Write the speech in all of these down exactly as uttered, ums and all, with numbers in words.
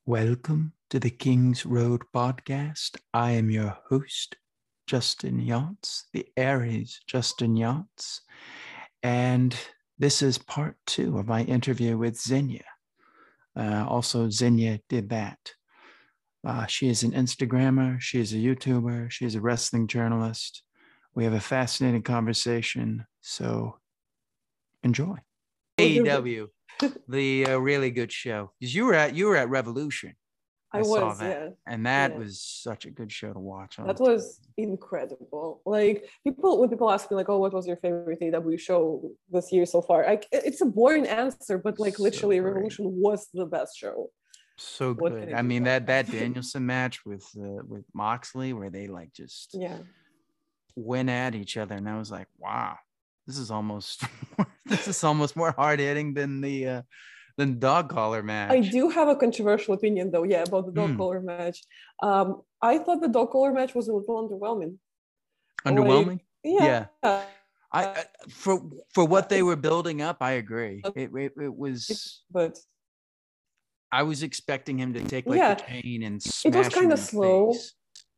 Welcome to the King's Road podcast. I am your host, Justin Yachts, the Aries Justin Yachts. And this is part two of my interview with Xenia. Uh, also, Xenia did that. Uh, she is an Instagrammer. She is a YouTuber. She is a wrestling journalist. We have a fascinating conversation. So enjoy. A E W. The uh, really good show, because you were at you were at Revolution. I, I was, saw that, yeah, and that yeah. was such a good show to watch. That was incredible. Like people, when people ask me, like, "Oh, what was your favorite A E W show this year so far?" I, it's a boring answer, but like, so literally, great. Revolution was the best show. So good. I, I mean, that that Danielson match with uh, with Moxley, where they like just yeah went at each other, and I was like, wow. This is almost this is almost more hard hitting than the uh, than dog collar match. I do have a controversial opinion though, yeah, about the dog mm. collar match. Um, I thought the dog collar match was a little underwhelming. Underwhelming? Like, yeah. yeah. I, I for for what they were building up, I agree. It it, it was, but I was expecting him to take like yeah, the chain and smash it was kind of slow. Face.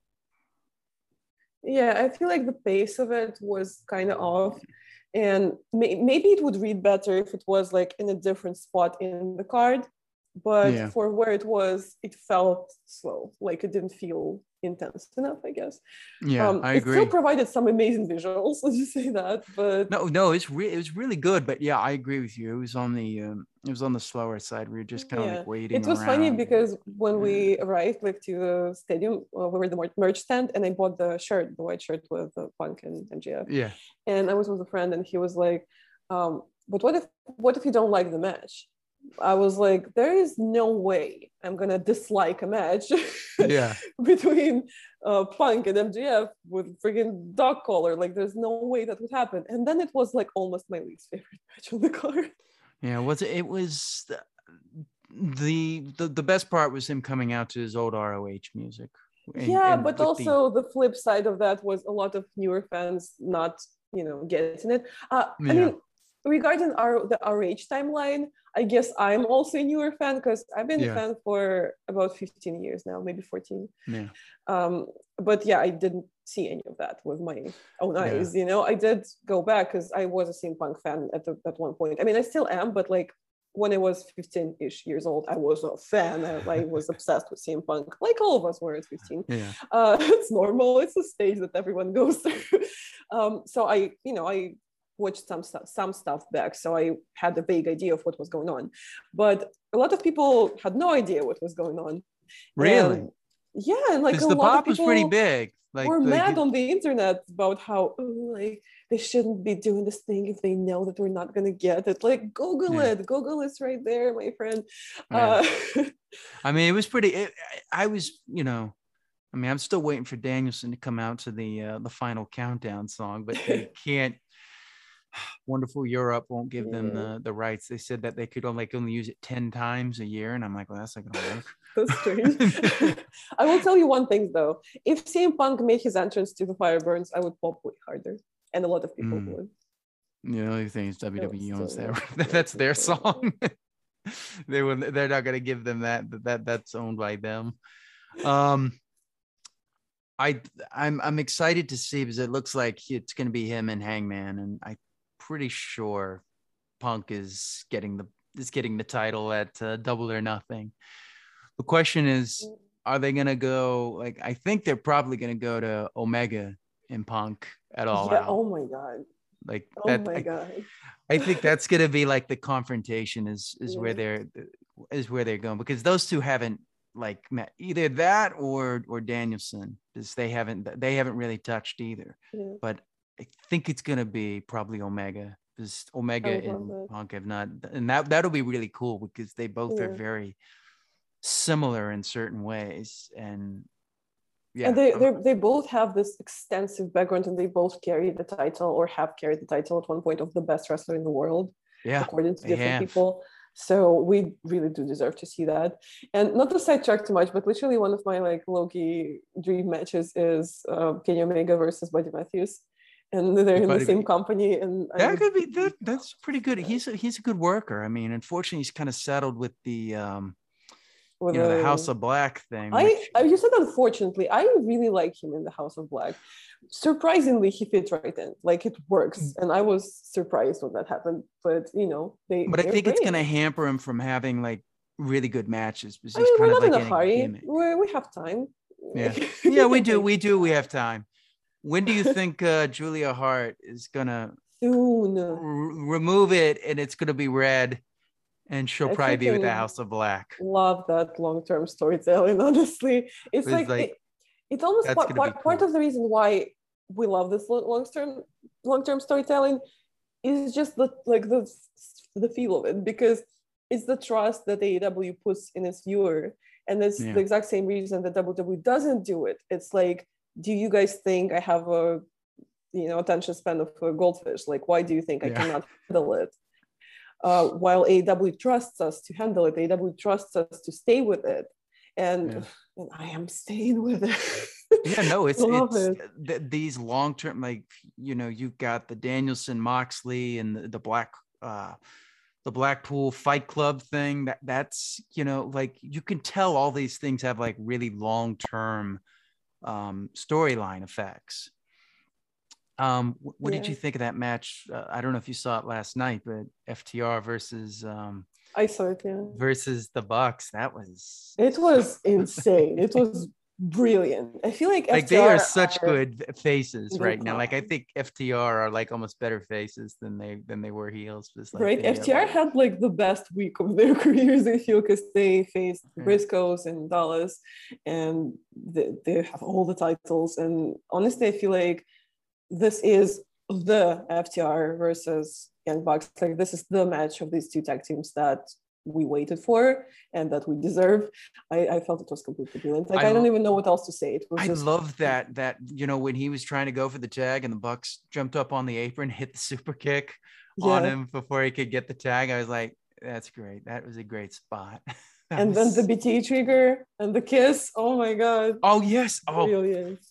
Yeah, I feel like the pace of it was kind of off. And may- maybe it would read better if it was like in a different spot in the card, but yeah. for where it was, it felt slow. Like it didn't feel intense enough, I guess. Yeah, um, I agree. It still provided some amazing visuals. Let's just say that. But no, no, it's re- it was really good. But yeah, I agree with you. It was on the um, it was on the slower side. We were just kind of yeah. like waiting. It was around. funny because when we arrived like to the stadium, uh, we were at the merch stand, and I bought the shirt, the white shirt with the Punk and M J F. Yeah. And I was with a friend, and he was like, um, "But what if what if you don't like the match?" I was like, there is no way I'm gonna dislike a match yeah. between uh, Punk and M J F with freaking dog collar. Like, there's no way that would happen. And then it was like almost my least favorite match on the card. Yeah, was it? It was the, the the the best part was him coming out to his old R O H music. And, yeah, and but also the... the flip side of that was a lot of newer fans not, you know, getting it. Uh, yeah. I mean. Regarding our the R H timeline, I guess I'm also a newer fan because I've been yeah. a fan for about fifteen years now, maybe fourteen. Yeah. Um, but yeah, I didn't see any of that with my own eyes. Yeah. You know, I did go back because I was a C M Punk fan at the, at one point. I mean, I still am, but like when I was fifteen-ish years old, I was a fan. I, I was obsessed with C M Punk, like all of us were at fifteen. Yeah. Uh, it's normal. It's a stage that everyone goes through. um, so I, you know, I. watched some stuff, some stuff back, so I had a vague idea of what was going on. But a lot of people had no idea what was going on. Really? And, yeah, and like a the lot pop of people was pretty big. Like were the, mad the, on the internet about how oh, like they shouldn't be doing this thing if they know that we're not gonna get it. Like Google yeah. it, Google is right there, my friend. Yeah. Uh, I mean, it was pretty. It, I was, you know. I mean, I'm still waiting for Danielson to come out to the uh, the final countdown song, but they can't. Wonderful Europe won't give yeah. them the, the rights. They said that they could only, like, only use it ten times a year, and I'm like, well, that's not gonna work. That's strange. I will tell you one thing though: if C M Punk made his entrance to the Fireburns, I would pop way harder, and a lot of people mm. would. The only thing is W W E owns that. That's their song. they will. They're not gonna give them that. That that's owned by them. Um. I I'm I'm excited to see because it looks like it's going to be him and Hangman, and I'm pretty sure Punk is getting the is getting the title at uh, Double or Nothing. The question is, are they going to go like? I think they're probably going to go to Omega and Punk at all. Yeah. Out. Oh my god. Like oh that. my I, god. I think that's going to be like the confrontation is is yeah. where they're is where they're going because those two haven't. Like either that or or Danielson, because they haven't they haven't really touched either. Yeah. But I think it's gonna be probably Omega, because Omega and that. Punk have not, and that that'll be really cool because they both yeah. are very similar in certain ways, and yeah, and they they they both have this extensive background, and they both carry the title or have carried the title at one point of the best wrestler in the world, yeah, according to different people. So we really do deserve to see that. And not to sidetrack too much, but literally one of my like low-key dream matches is uh, Kenny Omega versus Buddy Matthews. And they're in Buddy the same company. And that I, could be that, that's pretty good. He's a, he's a good worker. I mean, unfortunately, he's kind of settled with the um, with you know, the a, House of Black thing. I, which... I you said unfortunately, I really like him in the House of Black. Surprisingly, he fits right in. Like it works, and I was surprised when that happened. But you know, they. But I think great. it's going to hamper him from having like really good matches because he's I mean, kind we're of not like in a hurry. we We we have time. Yeah, yeah, we do, we do, we have time. When do you think uh, Julia Hart is gonna soon r- remove it and it's gonna be red, and she'll I probably be with the freaking House of Black? Love that long-term storytelling. Honestly, it's It's like, like it, it's almost that's part, gonna be part, part cool. of the reason why we love this lo- long-term long-term storytelling is just the like the the feel of it, because it's the trust that A E W puts in its viewer, and it's Yeah. the exact same reason that W W E doesn't do it. It's like, do you guys think I have a you know attention span of a goldfish? Like, why do you think I Yeah. cannot handle it? Uh, while A E W trusts us to handle it, A E W trusts us to stay with it, and, Yeah. and I am staying with it. Yeah, no, it's Love it's it. th- these long term, like, you know, you've got the Danielson Moxley and the, the Black uh the Blackpool Fight Club thing. That that's, you know, like you can tell all these things have like really long term um storyline effects. Um, wh- what did Yeah. you think of that match? Uh, I don't know if you saw it last night, but F T R versus um I saw it. Yeah, versus the Bucks. That was it was insane. It was brilliant. I feel like like F T R they are such are good faces the right now. Like I god. think F T R are like almost better faces than they than they were heels. Just like Right, they F T R have, like, had like the best week of their careers, I feel, because they faced yeah. Briscoes and Dallas, and they, they have all the titles. And honestly, I feel like this is the F T R versus Young Bucks. Like, this is the match of these two tag teams that we waited for and that we deserve. I, I felt it was completely brilliant. Like, I, I don't even know what else to say. It was I just love that that you know, when he was trying to go for the tag and the Bucks jumped up on the apron, hit the super kick on yeah. him before he could get the tag. I was like, that's great. That was a great spot. And was... then the B T trigger and the kiss. Oh my god. Oh yes. Oh, brilliant.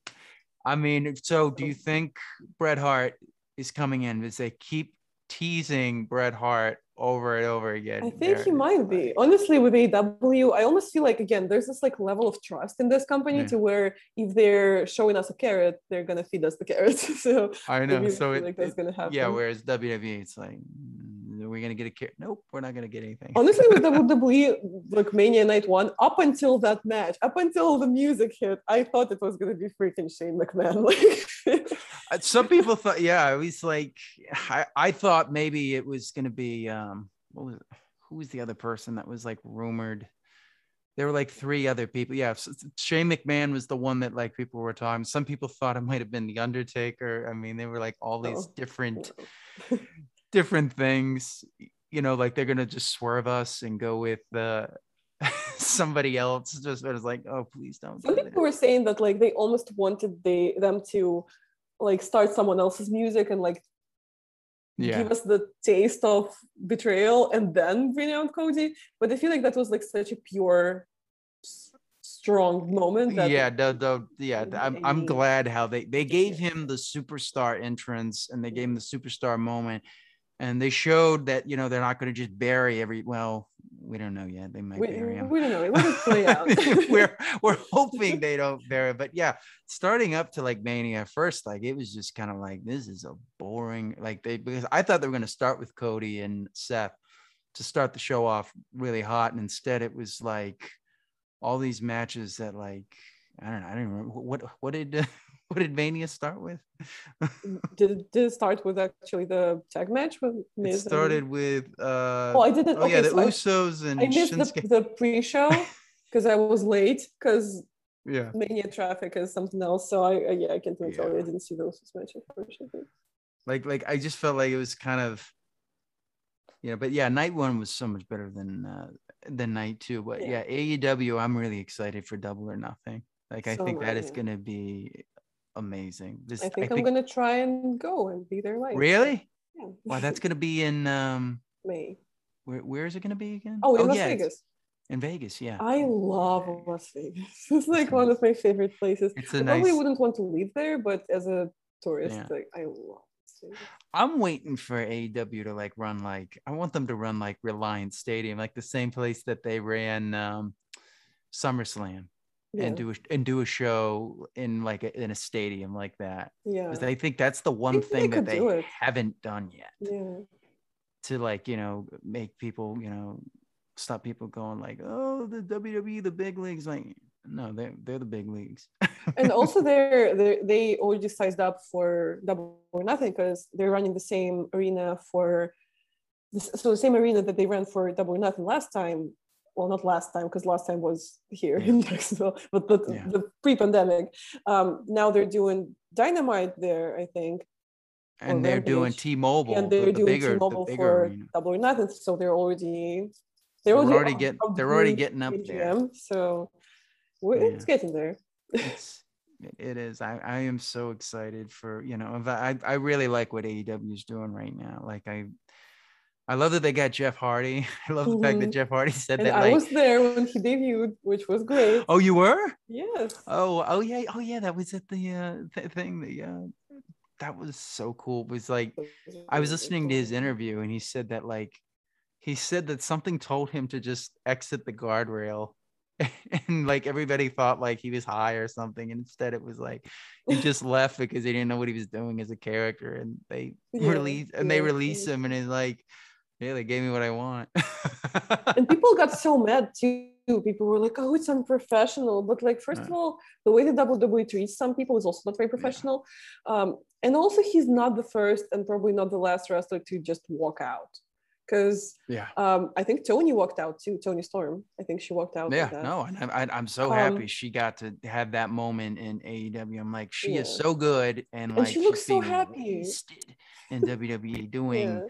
I mean, so do you think Bret Hart is coming in? Because they keep teasing Bret Hart over and over again. I think there. he might be. Honestly, with A E W, I almost feel like, again, there's this like level of trust in this company yeah. to where if they're showing us a carrot, they're gonna feed us the carrots. So I know. I really so feel it, like that's it, gonna happen. Yeah. Whereas W W E, it's like, are we gonna get a carrot? Nope, we're not gonna get anything. Honestly, with W W E, like Mania Night One, up until that match, up until the music hit, I thought it was gonna be freaking Shane McMahon. Like, some people thought, yeah, it was like, I, I thought maybe it was gonna be um, what was it? Who was the other person that was like rumored? There were like three other people. Yeah, Shane McMahon was the one that like people were talking. Some people thought it might have been the Undertaker. I mean, they were like all these oh. different. different things, you know, like they're gonna just swerve us and go with uh somebody else. Just was like, oh, please don't. Some do people were saying that like they almost wanted they them to like start someone else's music and like yeah. give us the taste of betrayal and then bring out Cody. But I feel like that was like such a pure, strong moment. That yeah, the, the, yeah. I'm I'm glad how they they gave him the superstar entrance and they gave him the superstar moment. And they showed that, you know, they're not going to just bury every, well, we don't know yet. They might we, bury him. We don't know. It wouldn't play out. we're, we're hoping they don't bury it. But yeah, starting up to like Mania at first, like it was just kind of like, this is a boring, like they, because I thought they were going to start with Cody and Seth to start the show off really hot. And instead it was like all these matches that like, I don't know. I don't remember what, what did, uh, what did Mania start with? did, did it start with actually the tag match? With Miz it started and... with uh oh I didn't oh okay, yeah the so Usos I, and I missed Shinsuke. the, the pre-show because I was late because yeah Mania traffic is something else, so I, I yeah I can't even yeah. tell you I didn't see the Usos match unfortunately. Like like I just felt like it was kind of yeah but yeah night one was so much better than uh than night two, but yeah, yeah A E W I'm really excited for Double or Nothing. Like I so think that is yeah. gonna be amazing. This I think I I'm think... gonna try and go and be there live. Really? Yeah. Wow, that's gonna be in um May. Where where is it gonna be again? Oh, in oh, Las yeah, Vegas. In Vegas, yeah. I love Las Vegas. It's like one of my favorite places. It's a I nice... probably wouldn't want to live there, but as a tourist, yeah. like I love it. I'm waiting for A E W to like run like I want them to run like Reliance Stadium, like the same place that they ran um SummerSlam Yeah. and do a, and do a show in like a, in a stadium like that. Yeah. Because I think that's the one thing they that they it. haven't done yet. Yeah. To like, you know, make people, you know, stop people going like, oh, the W W E, the big leagues. Like, no, they're they're the big leagues. And also they're, they're they already sized up for Double or Nothing because they're running the same arena for this, so the same arena that they ran for Double or Nothing last time. Well, not last time because last time was here yeah. in Jacksonville, but the, yeah. the pre-pandemic. Um, now they're doing Dynamite there, I think. And they're Rampage. doing T-Mobile, and they're the, the doing bigger, T-Mobile the bigger for arena. Double or Nothing. So they're already they're, they're already, already getting they're already getting up A G M, there. So we're, yeah. it's getting there. It's, it is. I, I am so excited for, you know, I I really like what A E W is doing right now. Like I I love that they got Jeff Hardy. I love the mm-hmm. fact that Jeff Hardy said and that. I like, was there when he debuted, which was great. Oh, you were? Yes. Oh, oh yeah, oh yeah. That was at the uh, th- thing. The uh, that was so cool. It was like I was listening to his interview, and he said that like he said that something told him to just exit the guardrail, and like everybody thought like he was high or something, and instead it was like he just left because they didn't know what he was doing as a character, and they yeah, release and yeah, they release him, and it's like. Yeah, they gave me what I want. And people got so mad too. People were like, oh, it's unprofessional. But like, first yeah. of all, the way the W W E treats some people is also not very professional. Yeah. Um, and also he's not the first and probably not the last wrestler to just walk out. Because yeah, um, I think Tony walked out too. Tony Storm. I think she walked out. Yeah, like no, and I, I'm so happy um, she got to have that moment in A E W. I'm like, she yeah. is so good, and, and like she looks so happy in W W E doing. Yeah.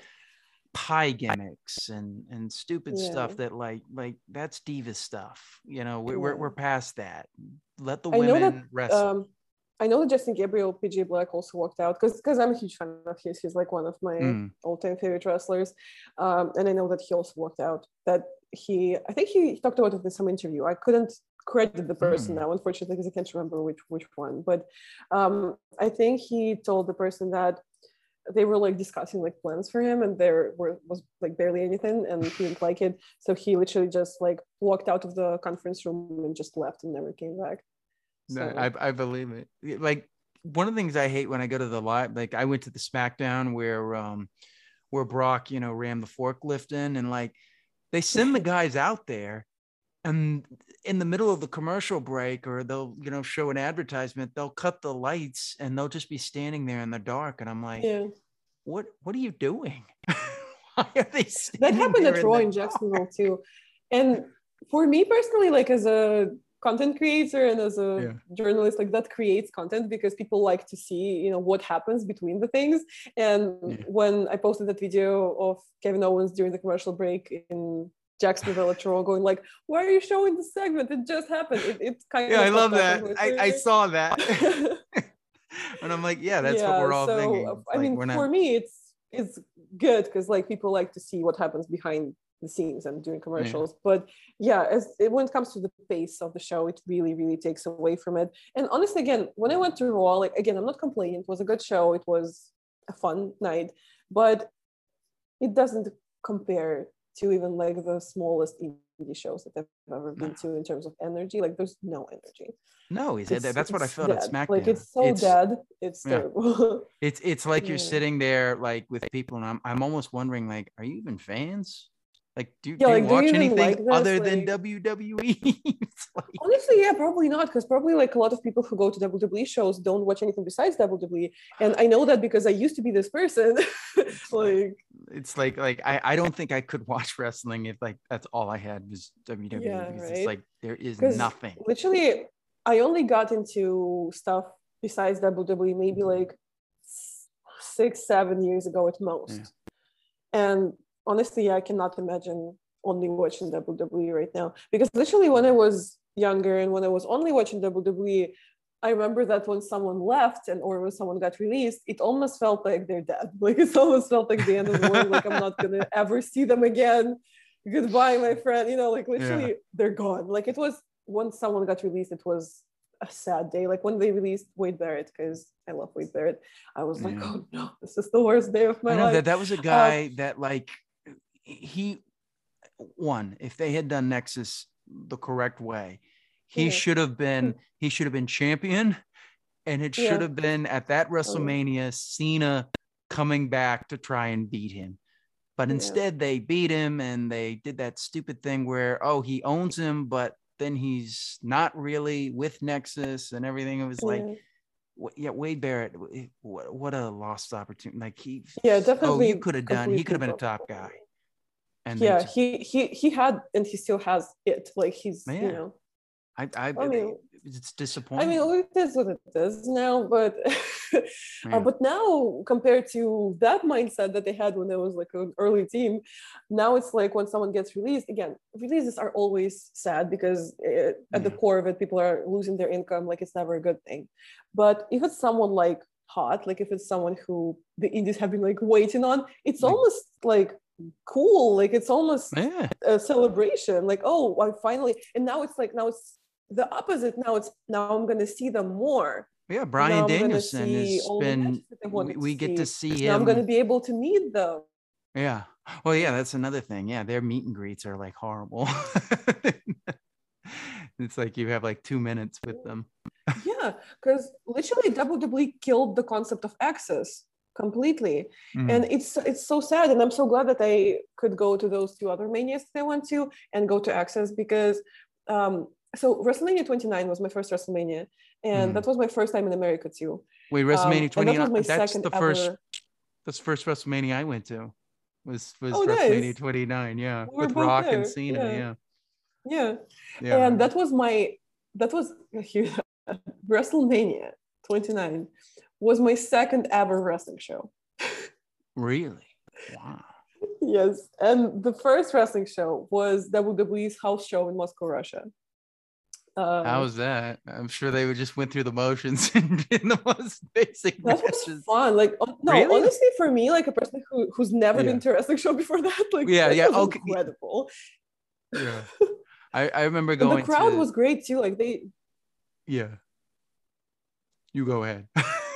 Pie gimmicks and and stupid yeah. stuff that like like that's diva stuff, you know. We're, yeah. we're we're past that. Let the women I know that, wrestle. Um, I know that Justin Gabriel, P J Black also walked out because because I'm a huge fan of his. He's like one of my mm. all-time favorite wrestlers, um, and I know that he also walked out. That he, I think he talked about it in some interview. I couldn't credit the person mm. now, unfortunately, because I can't remember which which one. But um, I think he told the person that. They were like discussing like plans for him and there were, was like barely anything and he didn't like it. So he literally just like walked out of the conference room and just left and never came back. So. No, I, I believe it. Like one of the things I hate when I go to the live, like I went to the SmackDown where, um, where Brock, you know, ran the forklift in and like they send the guys out there and in the middle of the commercial break or they'll, you know, show an advertisement, they'll cut the lights and they'll just be standing there in the dark. And I'm like, yeah. what, what are you doing? Why are they That happened at Raw in Jacksonville too. And for me personally, like as a content creator and as a yeah. journalist, like that creates content because people like to see, you know, what happens between the things. And yeah. when I posted that video of Kevin Owens during the commercial break in Jacksonville at Raw going like, why are you showing the segment? It just happened. It, it's kind yeah, of I love that. I, I saw that. And I'm like, yeah, that's yeah, what we're all so, thinking. It's I like, mean, for not... me, it's it's good because like people like to see what happens behind the scenes and doing commercials. Yeah. But yeah, as it, when it comes to the pace of the show, it really, really takes away from it. And honestly, again, when I went to Raw, like again, I'm not complaining. It was a good show. It was a fun night, but it doesn't compare to even like the smallest indie shows that I've ever been no. to in terms of energy. Like there's no energy. No, he's it's, that's what I felt dead. At SmackDown. Like it's so it's, dead. It's yeah. terrible. It's it's like yeah. you're sitting there like with people, and I'm I'm almost wondering like, are you even fans? Like, do, yeah, do like, you watch do you anything like other like, than W W E? Like... Honestly, yeah, probably not, because probably like a lot of people who go to W W E shows don't watch anything besides W W E, and I know that because I used to be this person. Like, it's like like I I don't think I could watch wrestling if like that's all I had was W W E. Yeah, because right? It's like there is nothing. Literally, I only got into stuff besides W W E maybe like six, seven years ago at most, yeah. and. Honestly, I cannot imagine only watching W W E right now because literally when I was younger and when I was only watching W W E, I remember that when someone left and or when someone got released, it almost felt like they're dead. Like it almost felt like the end of the world. Like I'm not gonna ever see them again. Goodbye, my friend. You know, like literally yeah. they're gone. Like it was when someone got released, it was a sad day. Like when they released Wade Barrett, because I love Wade Barrett, I was like, yeah. oh no, this is the worst day of my I know life. That that was a guy um, that like. He one if they had done Nexus the correct way, he yeah. should have been he should have been champion, and it should Yeah. have been at that Oh, yeah. WrestleMania Cena coming back to try and beat him. But Yeah. instead they beat him, and they did that stupid thing where, oh, he owns him, but then he's not really with Nexus and everything. It was like, Yeah. what, yeah, Wade Barrett, what, what a lost opportunity. Like he, Yeah, oh, definitely you could have done, he could have been a completely top broken. guy. And they Yeah, just- he he he had, and he still has it. Like he's, Yeah. you know, I, I, I mean, it's I disappointing. mean, it is what it is now, but Yeah. uh, but now compared to that mindset that they had when there was like an early team, now it's like when someone gets released, again, releases are always sad because it, at the Yeah. core of it, people are losing their income. Like it's never a good thing. But if it's someone like Hot, like if it's someone who the indies have been like waiting on, it's Like- almost like cool. Like it's almost Yeah. a celebration. Like, oh, I finally, and now it's like, now it's the opposite. Now it's, now I'm going to see them more. Yeah. Brian Now I'm gonna Danielson see has all the been, matches that I wanted we, to we get to see Now I'm him. going to be able to meet them. Yeah. Well, yeah, that's another thing. Yeah, their meet and greets are like horrible. It's like you have like two minutes with them. Yeah, because literally W W E killed the concept of access completely. Mm. And it's it's so sad. And I'm so glad that I could go to those two other manias that I went to and go to access, because um so WrestleMania twenty-nine was my first WrestleMania, and Mm. that was my first time in America too. Wait, Um, WrestleMania and that twenty-nine. was my That's second the first. ever- That's the first WrestleMania I went to. Was was Oh, WrestleMania nice. twenty-nine? Yeah, We were with both Rock and there, Cena. yeah. Yeah, Yeah. yeah. And that was my that was WrestleMania twenty-nine was my second ever wrestling show. Really? Wow. Yes, and the first wrestling show was W W E's house show in Moscow, Russia. Uh, How was that? I'm sure they would just went through the motions in, in the most basic that was matches. fun. Like, on- no, Really? honestly, for me, like a person who who's never Yeah. been to a wrestling show before that, like, Yeah, that yeah, was okay. incredible. Yeah, I, I remember And going. the crowd to, was great too. Like they, Yeah. You go ahead.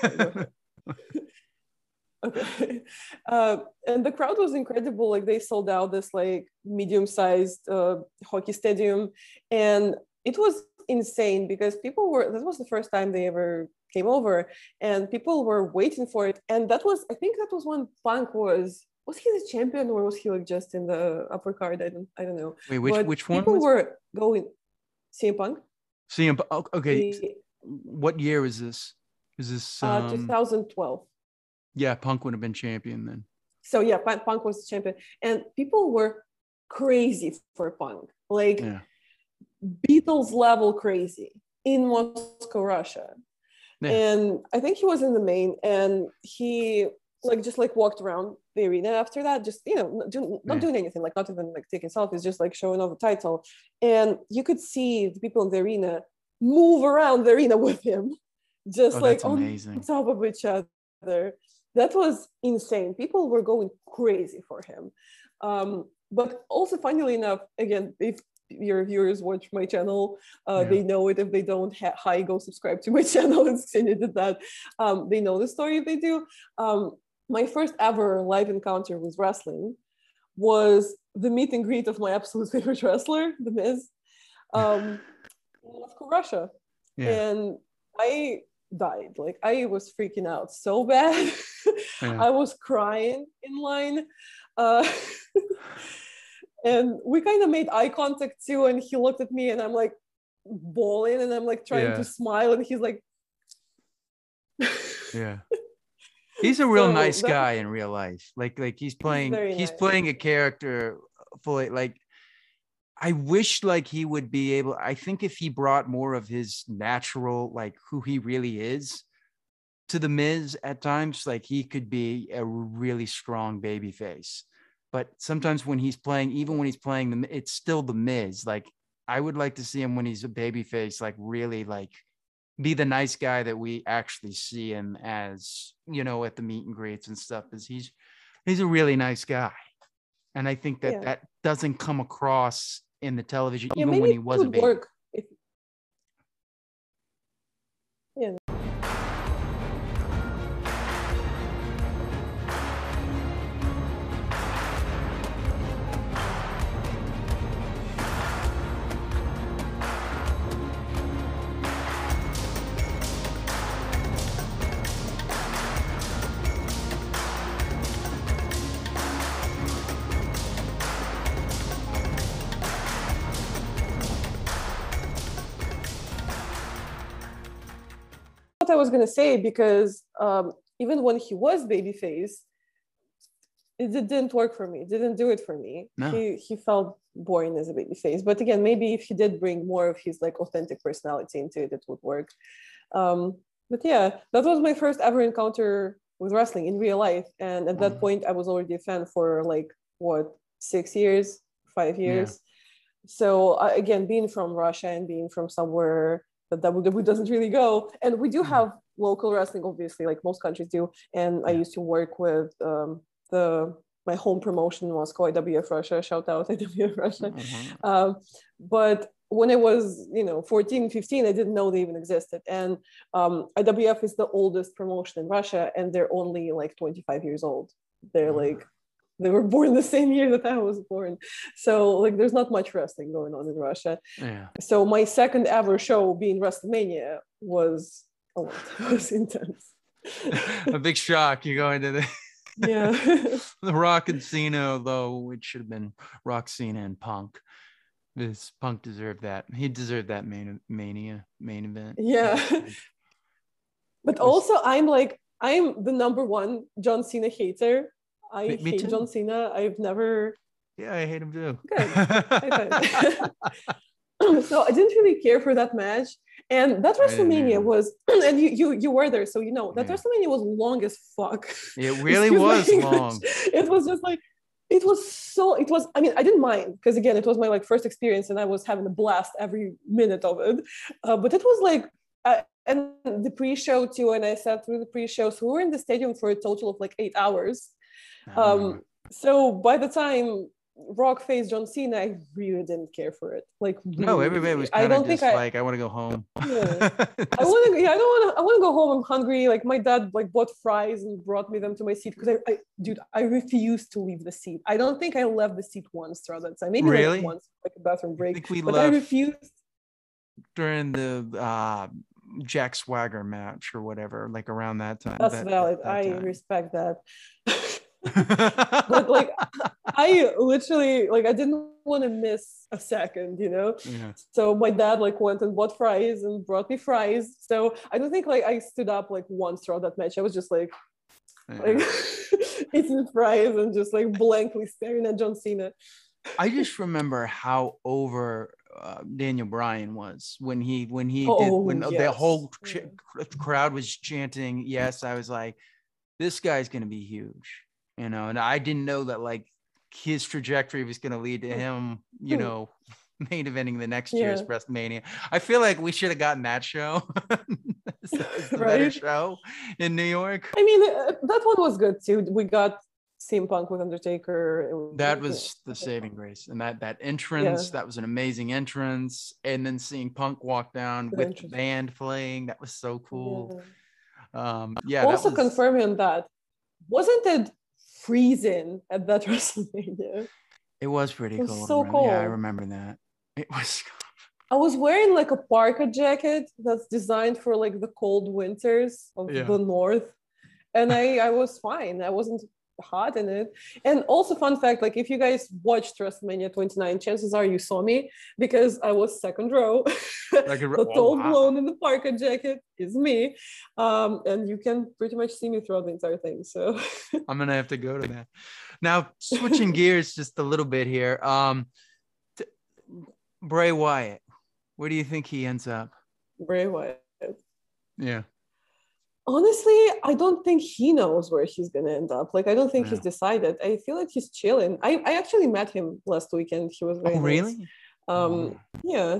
okay, uh, and the crowd was incredible. Like they sold out this like medium-sized uh, hockey stadium, and it was insane because people were. That was the first time they ever came over, and people were waiting for it. And that was, I think, that was when Punk was. Was he the champion, or was he like just in the upper card? I don't, I don't know. Wait, which But which one? people Was were going. C M Punk. C M Punk? Oh, okay. The, What year is this? Is this? uh, Um, twenty twelve. yeah, Punk would have been champion then. So yeah, Punk Punk was the champion, and people were crazy for Punk, like Yeah. Beatles level crazy in Moscow, Russia. Yeah. And I think he was in the main, and he like just like walked around the arena after that, just you know, not, do, not Yeah. doing anything, like not even like taking selfies, just like showing off the title. And you could see the people in the arena move around the arena with him, just Oh, like that's on amazing. top of each other. That was insane. People were going crazy for him. Um, but also, funnily enough, again, if your viewers watch my channel, uh, Yeah. they know it. If they don't, ha- hi, go subscribe to my channel. And Ksenia did that. Um, they know the story if they do. Um, my first ever live encounter with wrestling was the meet and greet of my absolute favorite wrestler, The Miz, um, in Moscow, Russia. Yeah. And I died. Like I was freaking out so bad. Yeah. I was crying in line. Uh, and we kind of made eye contact too. And he looked at me and I'm like bawling and I'm like trying Yeah. to smile. And he's like, Yeah. He's a real So nice that- guy in real life. Like like he's playing very he's nice. playing a character fully. Like I wish like he would be able, I think if he brought more of his natural, like who he really is to the Miz at times, like he could be a really strong baby face. But sometimes when he's playing, even when he's playing the, it's still the Miz. Like I would like to see him when he's a baby face, like really like be the nice guy that we actually see him as, you know, at the meet and greets and stuff, is he's, he's a really nice guy. And I think that Yeah. that doesn't come across in the television, yeah, even maybe when he it was a would baby. work if what I was gonna say, because um, even when he was babyface, it didn't work for me. It didn't do it for me. No. He he felt boring as a babyface. But again, maybe if he did bring more of his like authentic personality into it, it would work. Um, but yeah, that was my first ever encounter with wrestling in real life. And at that Mm. point, I was already a fan for like what six years, five years. Yeah. So uh, again, being from Russia and being from somewhere that W W E doesn't really go, and we do Mm. have local wrestling, obviously, like most countries do. And I Yeah. used to work with um, the my home promotion, Moscow I W F Russia. Shout out I W F Russia. Mhm. Um, but when I was, you know, fourteen, fifteen, I didn't know they even existed. And um, I W F is the oldest promotion in Russia, and they're only like twenty-five years old. They're Mhm. like, they were born the same year that I was born. So like, there's not much wrestling going on in Russia. Yeah. So my second ever show being WrestleMania was, oh, it was intense. A big shock. You go into the Yeah. the Rock and Cena, though it should have been Rock, Cena, and Punk. This Punk deserved that. He deserved that main mania main event. Yeah. But also, I'm like, I'm the number one John Cena hater. I Me- me hate too. John Cena. I've never. Yeah, I hate him too. Good. So I didn't really care for that match. And that I didn't WrestleMania either. was, and you you you were there, so you know that Yeah. WrestleMania was long as fuck. It really Excuse my was English. long. It was just like, it was so, it was, I mean, I didn't mind because again, it was my like first experience and I was having a blast every minute of it. Uh, but it was like, uh, and the pre-show too, and I sat through the pre-show. So we were in the stadium for a total of like eight hours. Um, so by the time Rock faced John Cena, I really didn't care for it. Like, No, really, everybody was I kind don't of think just I, like, I want to go home. Yeah. I want to. Yeah, I don't want to. I want to go home. I'm hungry. Like my dad, like bought fries and brought me them to my seat because I, I, dude, I refused to leave the seat. I don't think I left the seat once throughout that time. Maybe Really? like once, like a bathroom I break. think we But I left refused. during the uh, Jack Swagger match or whatever, like around that time. That's that, valid. that I time. respect that. But like, I literally like I didn't want to miss a second, you know. Yeah. So my dad like went and bought fries and brought me fries. So I don't think like I stood up like once throughout that match. I was just like, Yeah. like eating fries and just like blankly staring at John Cena. I just remember how over uh, Daniel Bryan was when he when he Oh, did when the yes. whole ch- Yeah. crowd was chanting yes. I was like, this guy's gonna be huge, you know. And I didn't know that like his trajectory was gonna lead to him, you Hmm. know, main eventing the next Yeah. year's WrestleMania. I feel like we should have gotten that show. It's the better Right? show in New York. I mean, uh, that one was good too. We got C M Punk with Undertaker. It was- That yeah. was the saving grace, and that that entrance, Yeah. that was an amazing entrance, and then seeing Punk walk down Good with entrance. the band playing, that was so cool. Yeah. Um, yeah, Also that was, confirming on that, wasn't it freezing at that WrestleMania? it was pretty It was cool. so Yeah, I cold. remember that. It was. I was wearing like a parka jacket that's designed for like the cold winters of Yeah. the north, and I I was fine. I wasn't hot in it. And also, fun fact: like if you guys watched WrestleMania twenty-nine, chances are you saw me because I was second row. Like a- The oh, tall wow. blonde in the parka jacket is me, um, and you can pretty much see me throughout the entire thing. So I'm gonna have to go to that. Now, switching gears just a little bit here. Um, t- Bray Wyatt, where do you think he ends up? Bray Wyatt. Yeah. Honestly, I don't think he knows where he's gonna end up. Like, I don't think he's Yeah. decided. I feel like he's chilling. I, I actually met him last weekend. He was very Oh, nice. really? Um, yeah.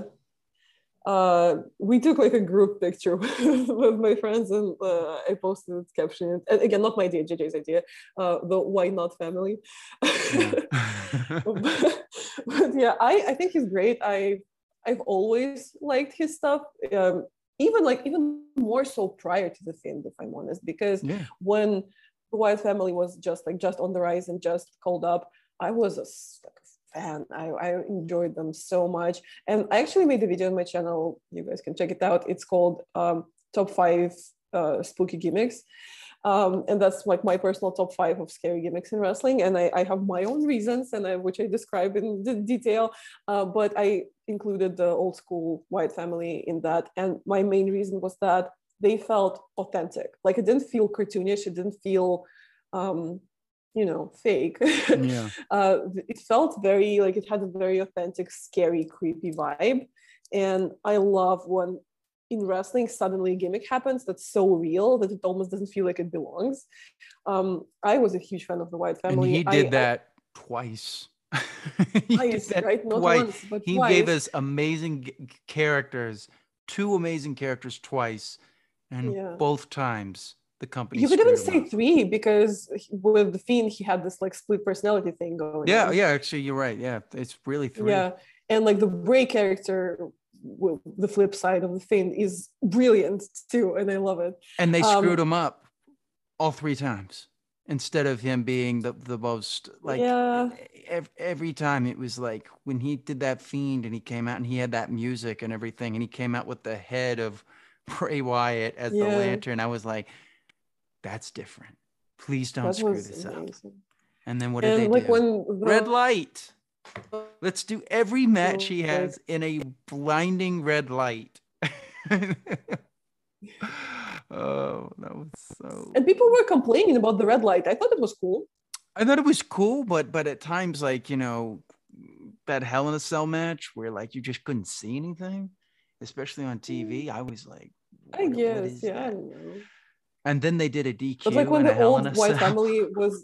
Uh, we took like a group picture with my friends, and uh, I posted it, captioned it. And again, not my idea, J J's idea. Uh, the Why Not family. Yeah. but, but yeah, I, I think he's great. I I've always liked his stuff. Um, even like even more so prior to the film, if I'm honest, because Yeah. when the Wyatt family was just like just on the rise and just called up, I was a, s- like a fan. I, I enjoyed them so much. And I actually made a video on my channel. You guys can check it out. It's called um, Top Five uh, Spooky Gimmicks. Um, and that's like my personal top five of scary gimmicks in wrestling. And I, I have my own reasons, and I, which I describe in d- detail. Uh, but I included the old school Wyatt family in that. And my main reason was that they felt authentic. Like it didn't feel cartoonish. It didn't feel, um, you know, fake. Yeah. uh, it felt very like it had a very authentic, scary, creepy vibe. And I love when in wrestling suddenly a gimmick happens that's so real that it almost doesn't feel like it belongs. Um, I was a huge fan of the Wyatt family. And he did I, that I, twice. he twice, did that right? Not twice. once, but he twice. gave us amazing g- characters, two amazing characters twice, and yeah. both times the company. You could even say up. three, because with the Fiend he had this like split personality thing going. Yeah, on. yeah. Actually, you're right. Yeah, it's really three. Yeah, and like the Bray character, well, the flip side of the Fiend, is brilliant too, and I love it. And they um, screwed him up all three times. Instead of him being the, the most like yeah. every, every time it was like when he did that Fiend and he came out and he had that music and everything and he came out with the head of Bray Wyatt as yeah. the lantern. I was like, that's different. Please don't that screw this amazing. up. And then what did and they like do? When the... Red light. Let's do every match he has in a blinding red light. Oh, that was so. And people were complaining about the red light. I thought it was cool. I thought it was cool, but but at times, like, you know, that Hell in a Cell match where like you just couldn't see anything, especially on T V. I was like, I guess, yeah, that? I don't know. And then they did a D Q. But like when the old Wyatt family was,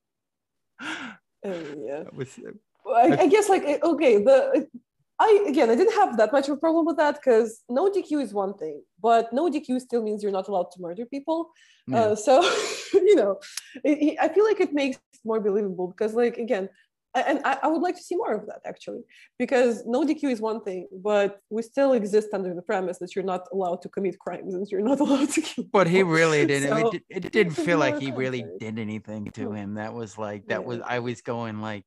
uh, yeah, was, uh, I, I guess like okay, the. I, again, I didn't have that much of a problem with that because no D Q is one thing, but no D Q still means you're not allowed to murder people. Yeah. Uh, so, you know, it, it, I feel like it makes it more believable because, like, again, and I, I would like to see more of that, actually, because no D Q is one thing, but we still exist under the premise that you're not allowed to commit crimes and you're not allowed to kill people. But he really didn't. So, it, it didn't feel like he really did anything to him. That was like, that yeah. was, I was going like,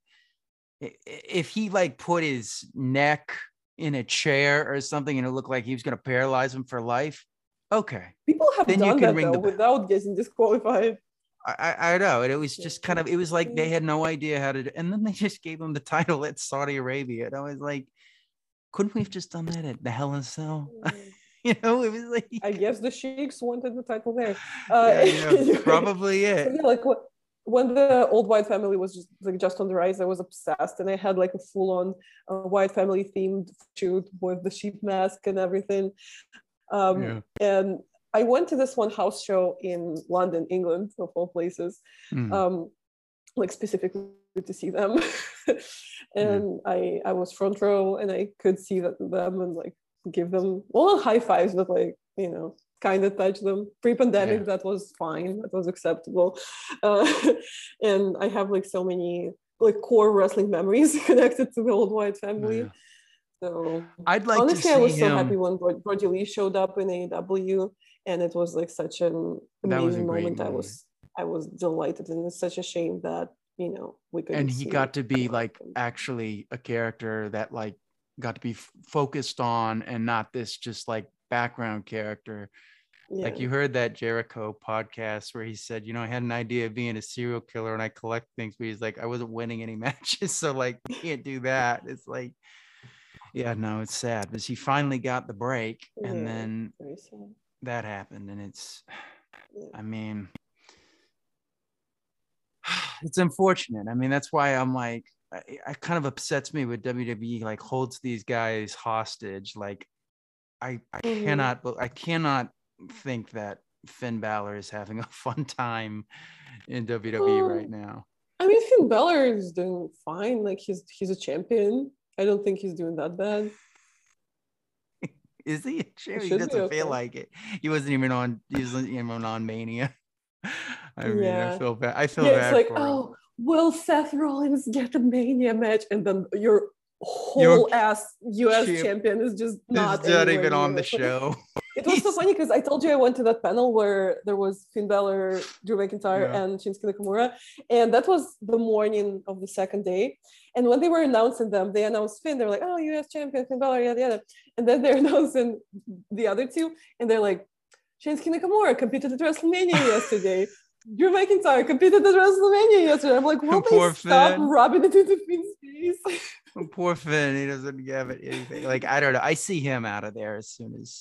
if he like put his neck in a chair or something and it looked like he was going to paralyze him for life, okay. People have then done that though, the without getting disqualified. I, I know, and it was just kind of, it was like they had no idea how to do, and then they just gave him the title at Saudi Arabia, and I was like, couldn't we have just done that at the Hell in a Cell? You know, it was like, I guess the Sheiks wanted the title there. Uh, yeah, yeah, probably it. So, yeah, like what. When the old Wyatt family was just like just on the rise, I was obsessed, and I had like a full-on uh, Wyatt family themed shoot with the sheep mask and everything. Um, yeah. And I went to this one house show in London, England, of all places, mm. um, like specifically to see them. And yeah. I I was front row, and I could see that, them and like give them well high fives, but like you know. Kind of touch them. Pre-pandemic, yeah. that was fine. That was acceptable. Uh, and I have like so many like core wrestling memories connected to the old Wyatt family. Yeah. So I'd like honestly, to see I was him... so happy when Brody Lee showed up in A E W, and it was like such an amazing moment. I was I was delighted, and it's such a shame that you know we couldn't. And he got to be like actually a character that like got to be f- focused on, and not this just like background character. Yeah. Like you heard that Jericho podcast where he said, you know, I had an idea of being a serial killer and I collect things, but he's like, I wasn't winning any matches. So like, you can't do that. It's like, yeah, no, it's sad because he finally got the break and yeah, then that happened. And it's, yeah. I mean, it's unfortunate. I mean, that's why I'm like, it, it kind of upsets me with W W E, like holds these guys hostage. Like I, I mm-hmm. cannot, I cannot, think that Finn Balor is having a fun time in W W E um, right now. I mean, Finn Balor is doing fine. Like he's he's a champion. I don't think he's doing that bad. Is he? Sure, he doesn't okay. feel like it. He wasn't even on. He wasn't even on Mania. I mean, yeah. I feel bad. I feel yeah, bad. It's like, for oh, him. Will Seth Rollins get a Mania match, and then your whole Your ass U S champ- champion is just not, not even on the show. It was so funny because I told you I went to that panel where there was Finn Balor, Drew McIntyre, yeah. and Shinsuke Nakamura, and that was the morning of the second day. And when they were announcing them, they announced Finn. They were like, "Oh, U S champion Finn Balor, yada yada." And then they're announcing the other two, and they're like, "Shinsuke Nakamura competed at WrestleMania yesterday. Drew McIntyre competed at WrestleMania yesterday." I'm like, "Will Poor they stop Finn. rubbing it into Finn's face?" Poor Finn, he doesn't give it anything. Like I don't know. I see him out of there as soon as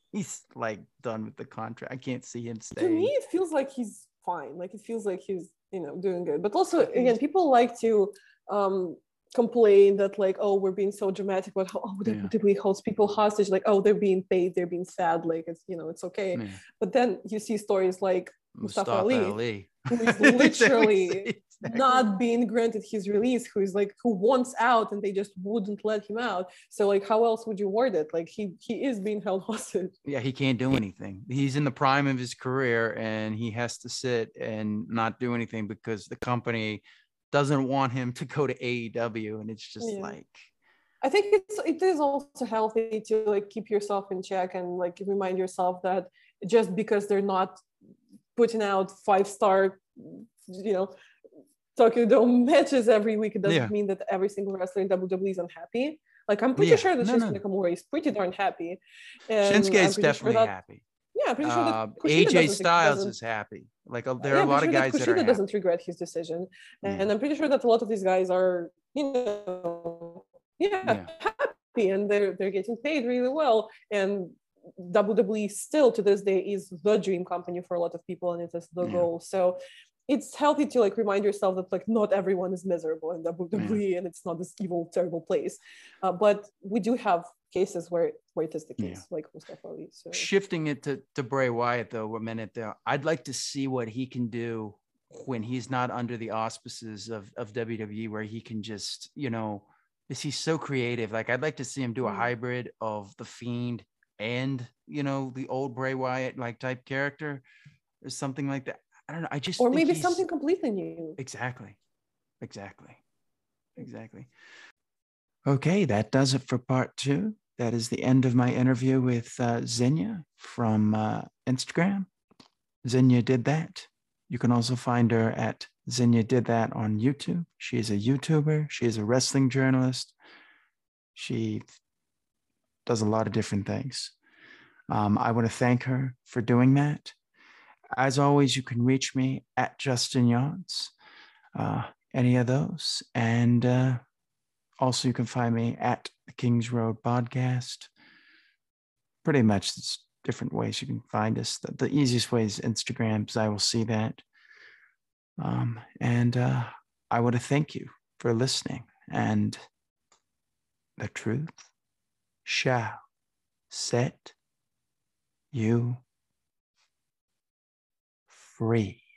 he's like done with the contract. I can't see him To me, staying. it feels like he's fine. Like it feels like he's, you know, doing good. But also, again, people like to um, complain that like, oh, we're being so dramatic about how, oh, Yeah. did we hold people hostage? Like, oh, they're being paid, they're being fed. Like it's, you know, it's okay. Yeah. But then you see stories like Mustafa, Mustafa Ali, Ali. who is literally exactly. not being granted his release, who is like, who wants out and they just wouldn't let him out. So like, how else would you word it? Like he he is being held hostage. Yeah, he can't do anything. He's in the prime of his career and he has to sit and not do anything because the company doesn't want him to go to A E W. And it's just Yeah. like, I think it's it is also healthy to like keep yourself in check and like remind yourself that just because they're not putting out five star, you know, Tokyo Dome matches every week, it doesn't yeah. mean that every single wrestler in W W E is unhappy. Like I'm pretty Yeah. sure that No, Shinsuke no. Nakamura is pretty darn happy, and Shinsuke I'm is pretty definitely sure that happy. yeah, I'm pretty sure that Uh, Kushida A J doesn't Styles doesn't is happy. Like uh, there are yeah, a I'm lot pretty of sure that guys that are Kushida happy. doesn't regret his decision, Yeah. and I'm pretty sure that a lot of these guys are, you know, yeah, Yeah. happy and they're they're getting paid really well. And W W E still to this day is the dream company for a lot of people, and it is the Yeah. goal. So it's healthy to like remind yourself that like not everyone is miserable in W W E, yeah. and it's not this evil, terrible place. Uh, but we do have cases where where it is the case, yeah. like Mustafa Ali. So shifting it to, to Bray Wyatt though, a minute there, I'd like to see what he can do when he's not under the auspices of, of W W E, where he can just, you know, is he so creative? Like I'd like to see him do a mm. hybrid of the Fiend and, you know, the old Bray Wyatt like type character or something like that. I don't know. I just or think maybe he's... something completely new. Exactly. Exactly. Exactly. Okay, that does it for part two. That is the end of my interview with uh, Xenia from uh, Instagram. Xenia Did That. You can also find her at Xenia Did That on YouTube. She is a YouTuber. She is a wrestling journalist. She does a lot of different things. Um, I want to thank her for doing that. As always, you can reach me at Justin Yance, uh, any of those. And uh, also you can find me at the Kings Road Podcast. Pretty much it's different ways you can find us. The, the easiest way is Instagram, because I will see that. Um, and uh, I want to thank you for listening. And the truth shall set you free.